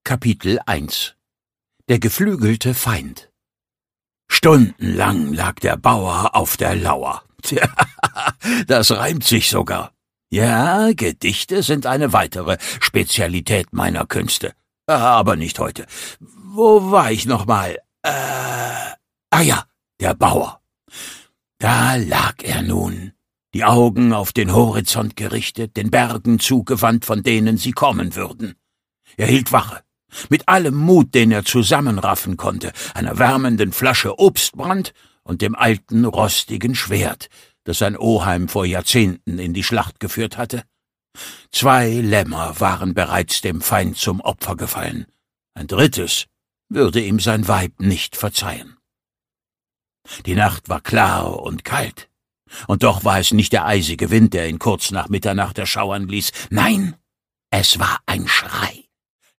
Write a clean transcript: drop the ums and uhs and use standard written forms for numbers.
Kapitel 1 Der geflügelte Feind. Stundenlang lag der Bauer auf der Lauer. Tja, das reimt sich sogar. Ja, Gedichte sind eine weitere Spezialität meiner Künste. Aber nicht heute. Wo war ich nochmal? Ja, der Bauer. Da lag er nun, die Augen auf den Horizont gerichtet, den Bergen zugewandt, von denen sie kommen würden. Er hielt Wache, mit allem Mut, den er zusammenraffen konnte, einer wärmenden Flasche Obstbrand und dem alten, rostigen Schwert, das sein Oheim vor Jahrzehnten in die Schlacht geführt hatte. 2 Lämmer waren bereits dem Feind zum Opfer gefallen. Ein drittes würde ihm sein Weib nicht verzeihen. Die Nacht war klar und kalt, und doch war es nicht der eisige Wind, der ihn kurz nach Mitternacht erschauern ließ. Nein, es war ein Schrei.